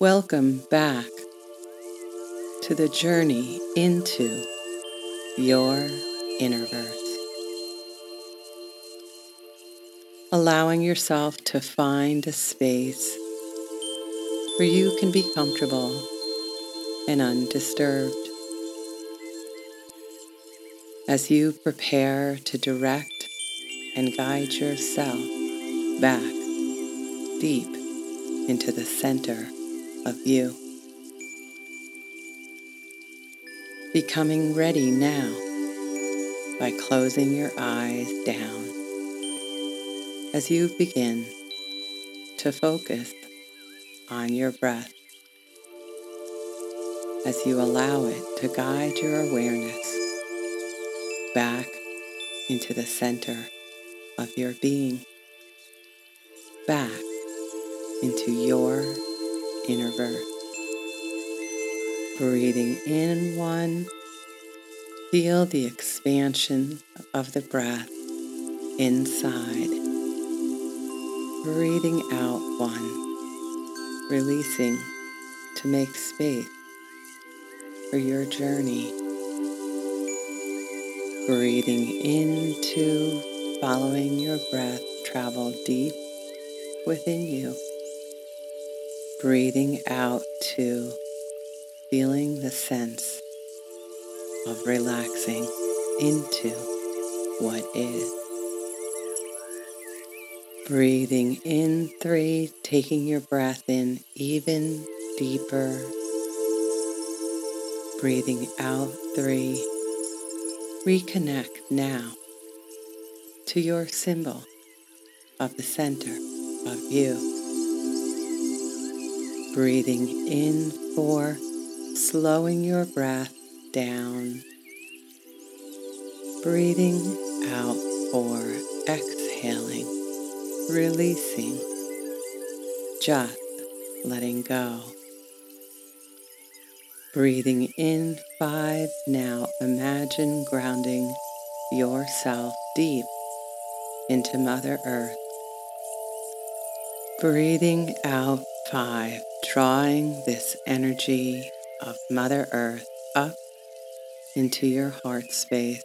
Welcome back to the journey into your inner verse, allowing yourself to find a space where you can be comfortable and undisturbed as you prepare to direct and guide yourself back deep into the center of you. Becoming ready now by closing your eyes down as you begin to focus on your breath, as you allow it to guide your awareness back into the center of your being, back into your inner verse. Breathing in one, feel the expansion of the breath inside. Breathing out one, releasing to make space for your journey. Breathing into, following your breath travel deep within you. Breathing out to, feeling the sense of relaxing into what is. Breathing in 3, taking your breath in even deeper. Breathing out 3, reconnect now to your symbol of the center of you. Breathing in 4, slowing your breath down. Breathing out 4, exhaling, releasing, just letting go. Breathing in 5, now imagine grounding yourself deep into Mother Earth. Breathing out 5, drawing this energy of Mother Earth up into your heart space.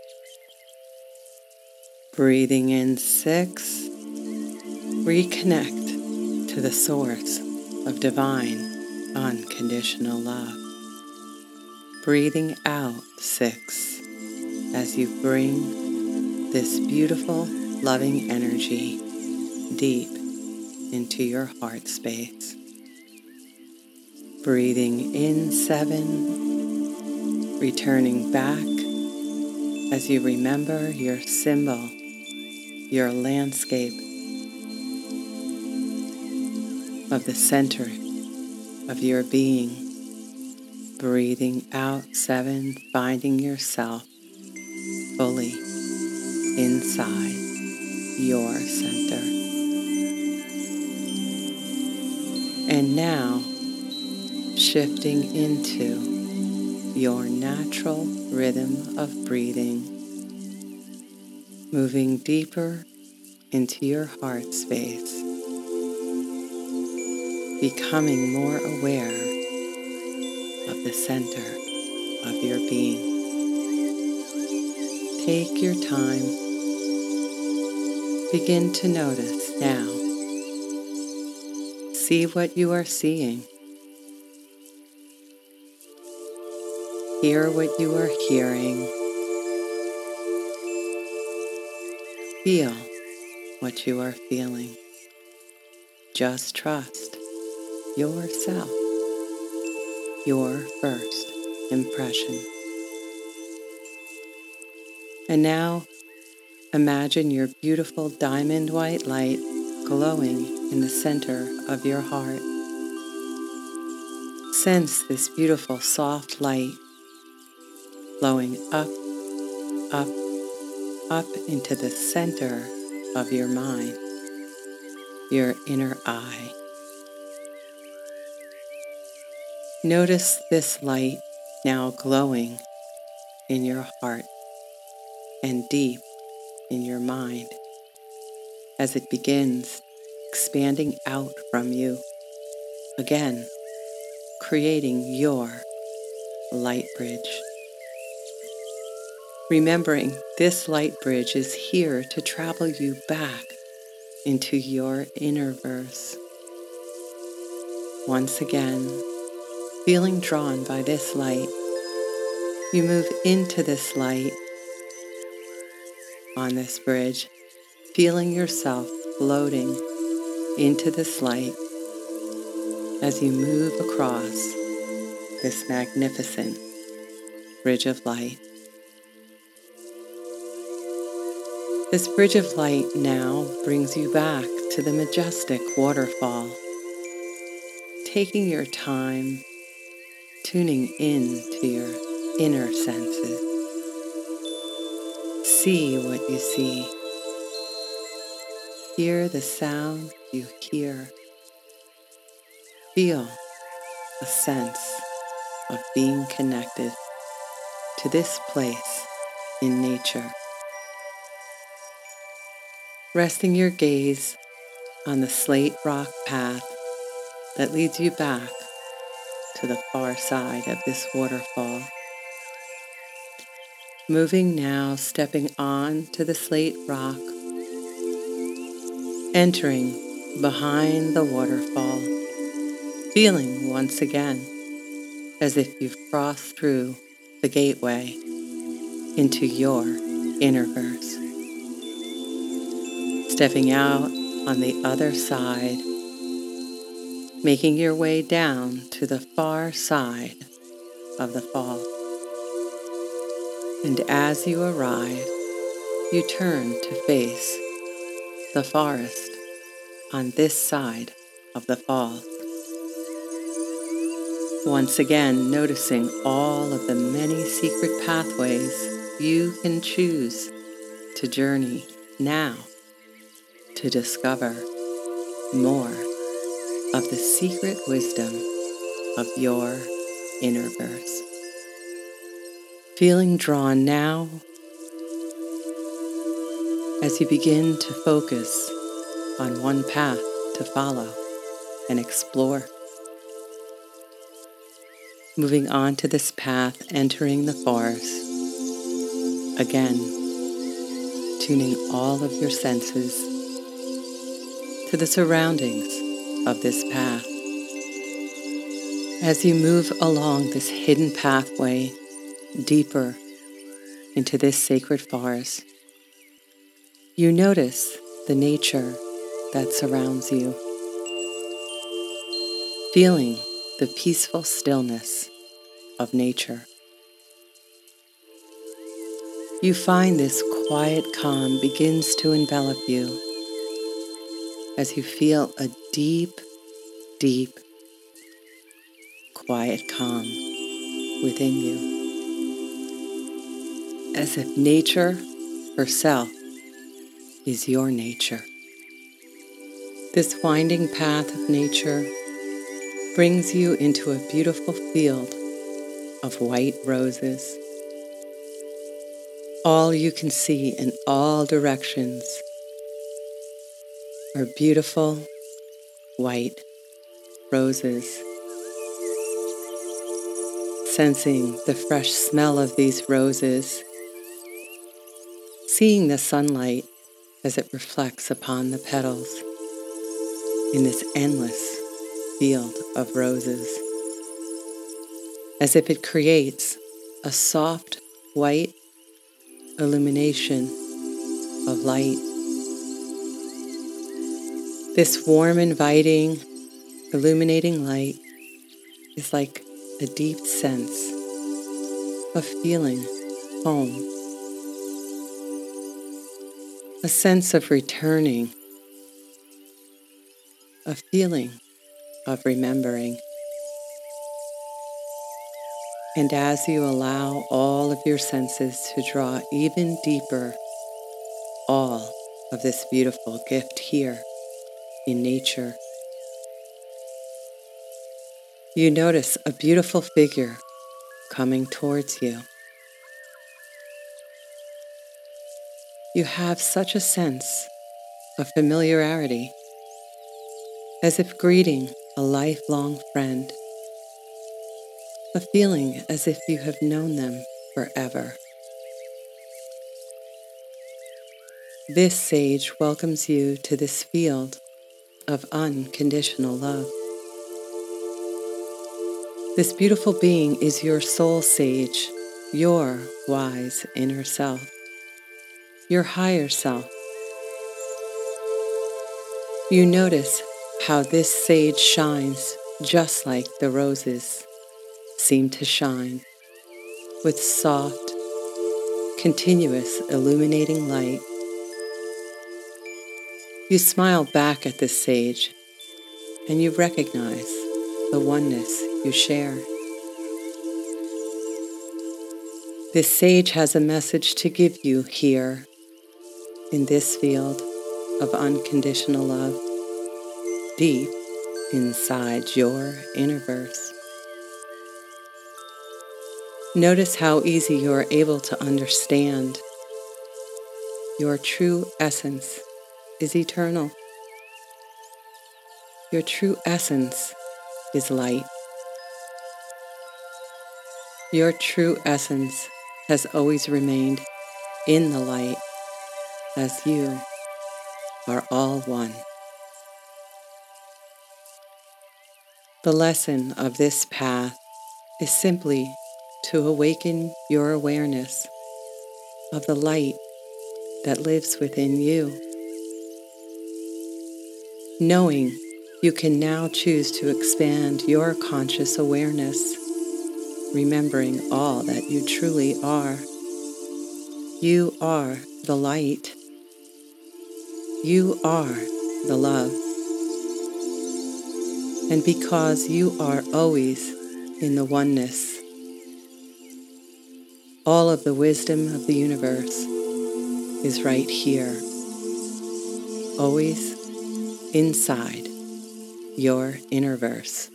Breathing in 6, reconnect to the source of divine, unconditional love. Breathing out 6, as you bring this beautiful, loving energy deep into your heart space. Breathing in 7, returning back as you remember your symbol, your landscape of the center of your being. Breathing out 7, finding yourself fully inside your center. And now, shifting into your natural rhythm of breathing, moving deeper into your heart space, becoming more aware of the center of your being. Take your time. Begin to notice now. See what you are seeing. Hear what you are hearing. Feel what you are feeling. Just trust yourself, your first impression. And now, imagine your beautiful diamond white light glowing in the center of your heart. Sense this beautiful soft light flowing up, up, up into the center of your mind, your inner eye. Notice this light now glowing in your heart and deep in your mind as it begins expanding out from you again creating your light bridge. Remembering this light bridge is here to travel you back into your inner verse. Once again, feeling drawn by this light, you move into this light on this bridge, feeling yourself floating into this light as you move across this magnificent bridge of light. This bridge of light now brings you back to the majestic waterfall, taking your time, tuning in to your inner senses. See what you see. Hear the sound you hear. Feel a sense of being connected to this place in nature. Resting your gaze on the slate rock path that leads you back to the far side of this waterfall. Moving now, stepping on to the slate rock, entering behind the waterfall, feeling once again as if you've crossed through the gateway into your inner verse. Stepping out on the other side, making your way down to the far side of the fall. And as you arrive, you turn to face the forest on this side of the fall. Once again, noticing all of the many secret pathways you can choose to journey now to discover more of the secret wisdom of your inner verse. Feeling drawn now as you begin to focus on one path to follow and explore. Moving on to this path, entering the forest. Again, tuning all of your senses to the surroundings of this path. As you move along this hidden pathway deeper into this sacred forest, you notice the nature that surrounds you, feeling the peaceful stillness of nature. You find this quiet calm begins to envelop you as you feel a deep, deep, quiet calm within you. As if nature herself is your nature. This winding path of nature brings you into a beautiful field of white roses. All you can see in all directions are beautiful white roses. Sensing the fresh smell of these roses, seeing the sunlight as it reflects upon the petals in this endless field of roses, as if it creates a soft white illumination of light. This warm, inviting, illuminating light is like a deep sense of feeling home, a sense of returning, a feeling of remembering. And as you allow all of your senses to draw even deeper, all of this beautiful gift here in nature, you notice a beautiful figure coming towards you. You have such a sense of familiarity, as if greeting a lifelong friend. a feeling as if you have known them forever. This sage welcomes you to this field of unconditional love. This beautiful being is your soul sage, your wise inner self, your higher self. You notice how this sage shines just like the roses seem to shine, with soft, continuous illuminating light. You smile back at this sage, and you recognize the oneness you share. This sage has a message to give you here in this field of unconditional love, deep inside your inner verse. Notice how easy you are able to understand. Your true essence is eternal. Your true essence is light. Your true essence has always remained in the light, as you are all one. The lesson of this path is simply to awaken your awareness of the light that lives within you. Knowing you can now choose to expand your conscious awareness, remembering all that you truly are. You are the light. You are the love. And because you are always in the oneness, all of the wisdom of the universe is right here, always inside your inner verse.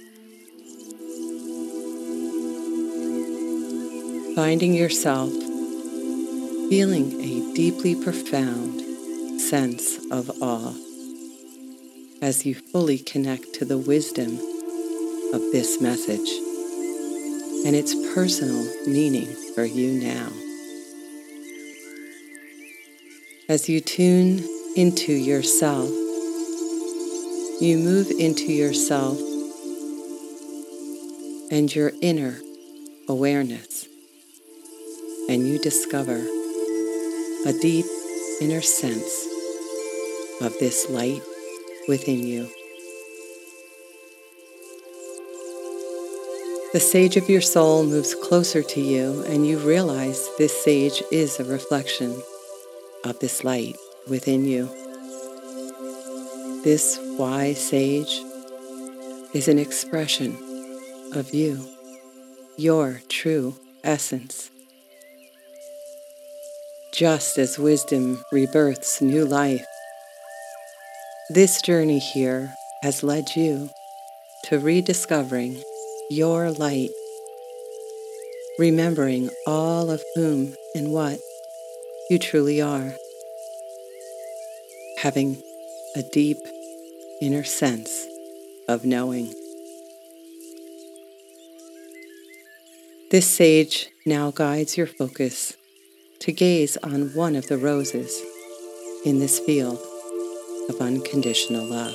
Finding yourself feeling a deeply profound sense of awe as you fully connect to the wisdom of this message and its personal meaning for you now. As you tune into yourself, you move into yourself and your inner awareness, and you discover a deep inner sense of this light within you. The sage of your soul moves closer to you, and you realize this sage is a reflection of this light within you. This wise sage is an expression of you, your true essence. Just as wisdom rebirths new life, this journey here has led you to rediscovering your light, remembering all of whom and what you truly are, having a deep inner sense of knowing. This sage now guides your focus to gaze on one of the roses in this field of unconditional love.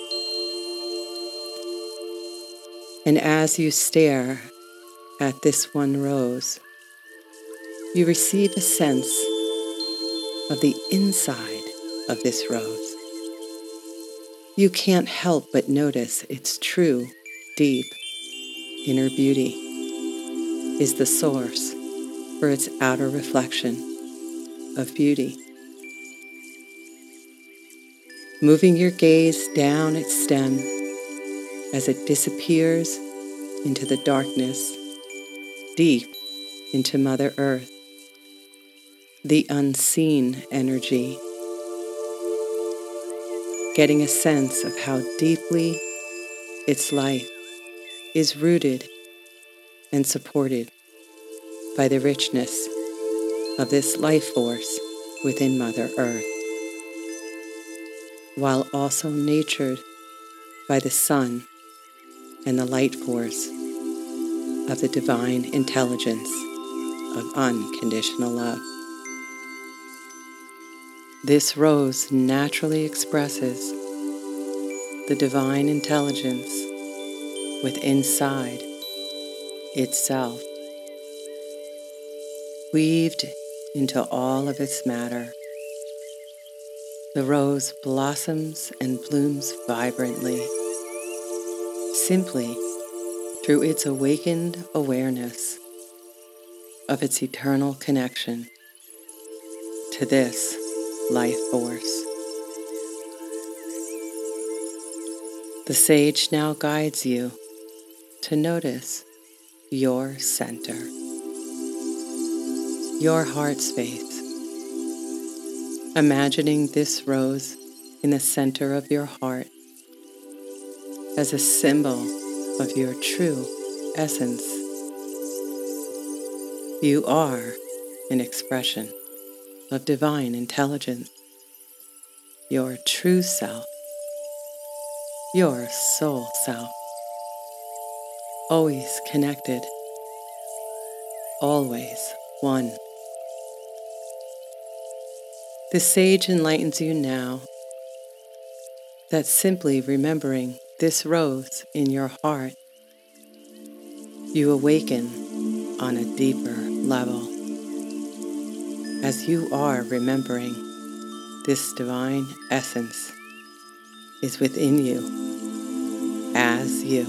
And as you stare at this one rose, you receive a sense of the inside of this rose. You can't help but notice its true, deep, inner beauty is the source for its outer reflection of beauty. Moving your gaze down its stem as it disappears into the darkness, deep into Mother Earth, the unseen energy, getting a sense of how deeply its life is rooted and supported by the richness of this life force within Mother Earth, while also nurtured by the sun and the light force of the divine intelligence of unconditional love. This rose naturally expresses the divine intelligence within inside itself, weaved into all of its matter. The rose blossoms and blooms vibrantly, simply through its awakened awareness of its eternal connection to this life force. The sage now guides you to notice your center, your heart space, imagining this rose in the center of your heart as a symbol of your true essence. You are an expression of divine intelligence, your true self, your soul self, always connected, always one. The sage enlightens you now that simply remembering this rose in your heart, you awaken on a deeper level. As you are remembering this divine essence is within you as you.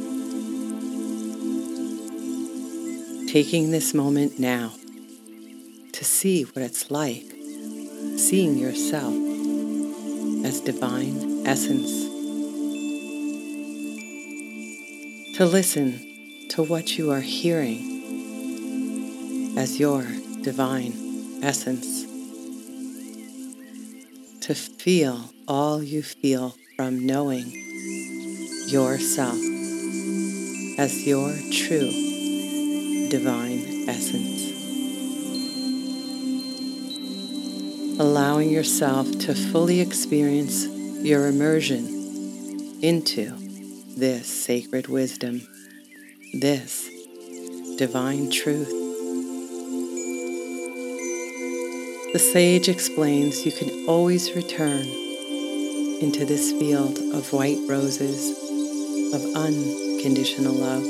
Taking this moment now to see what it's like seeing yourself as divine essence. To listen to what you are hearing as your divine essence. To feel all you feel from knowing yourself as your true divine essence. Allowing yourself to fully experience your immersion into this sacred wisdom, this divine truth. The sage explains you can always return into this field of white roses of unconditional love,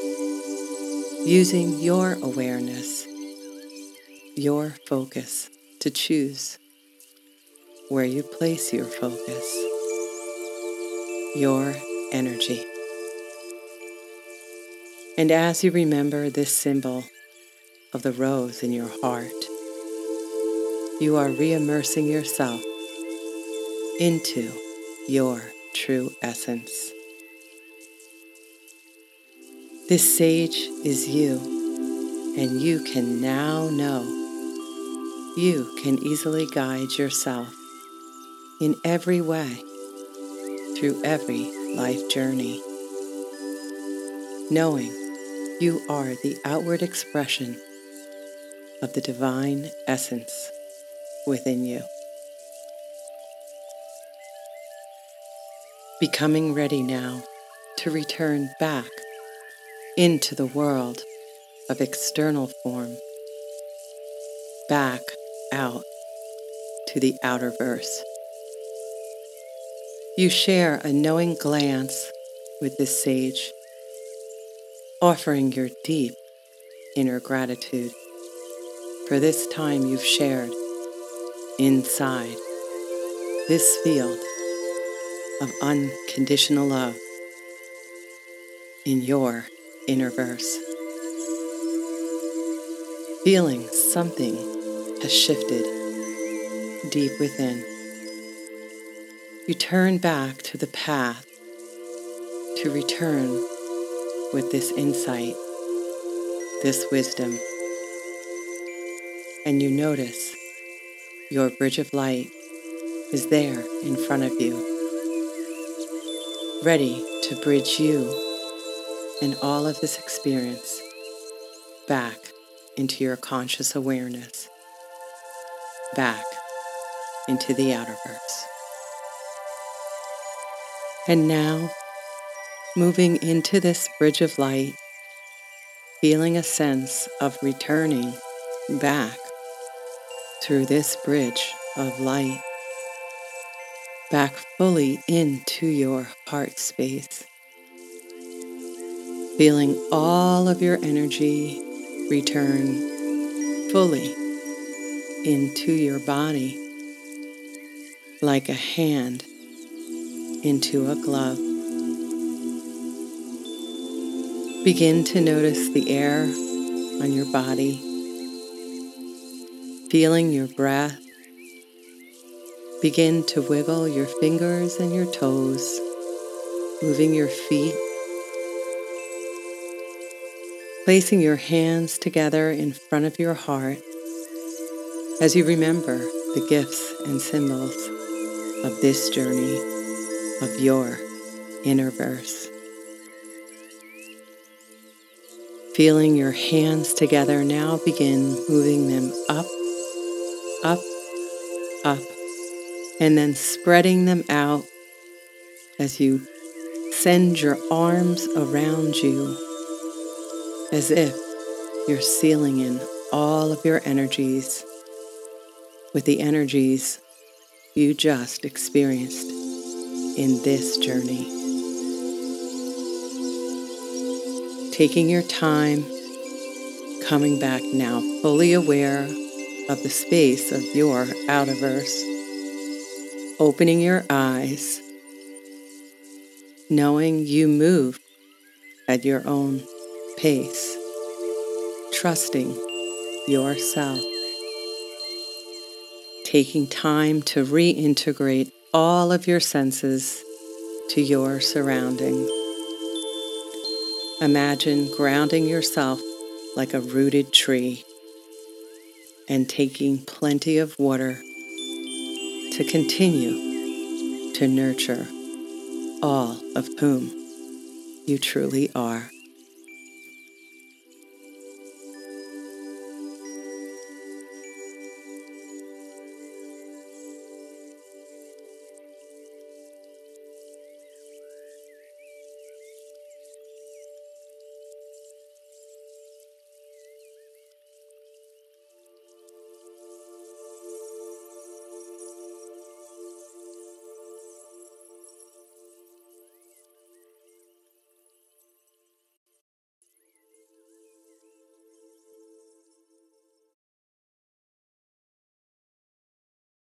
using your awareness, your focus to choose where you place your focus, your energy. And as you remember this symbol of the rose in your heart, you are re-immersing yourself into your true essence. This sage is you, and you can now know you can easily guide yourself in every way through every life journey, knowing you are the outward expression of the divine essence within you. Becoming ready now to return back into the world of external form, back out to the outer verse. You share a knowing glance with this sage, offering your deep inner gratitude for this time you've shared inside this field of unconditional love in your inner verse. Feeling something has shifted deep within. You turn back to the path to return with this insight, this wisdom, and you notice your bridge of light is there in front of you, ready to bridge you and all of this experience back into your conscious awareness, back into the outer verse. And now, moving into this bridge of light, feeling a sense of returning back through this bridge of light, back fully into your heart space, feeling all of your energy return fully into your body, like a hand into a glove. Begin to notice the air on your body, feeling your breath. Begin to wiggle your fingers and your toes, moving your feet, placing your hands together in front of your heart as you remember the gifts and symbols of this journey of your inner verse. Feeling your hands together, now begin moving them up, up, up, and then spreading them out as you send your arms around you as if you're sealing in all of your energies with the energies you just experienced in this journey. Taking your time, coming back now fully aware of the space of your outerverse, opening your eyes, knowing you move at your own pace, trusting yourself, taking time to reintegrate all of your senses to your surroundings. Imagine grounding yourself like a rooted tree and taking plenty of water to continue to nurture all of whom you truly are.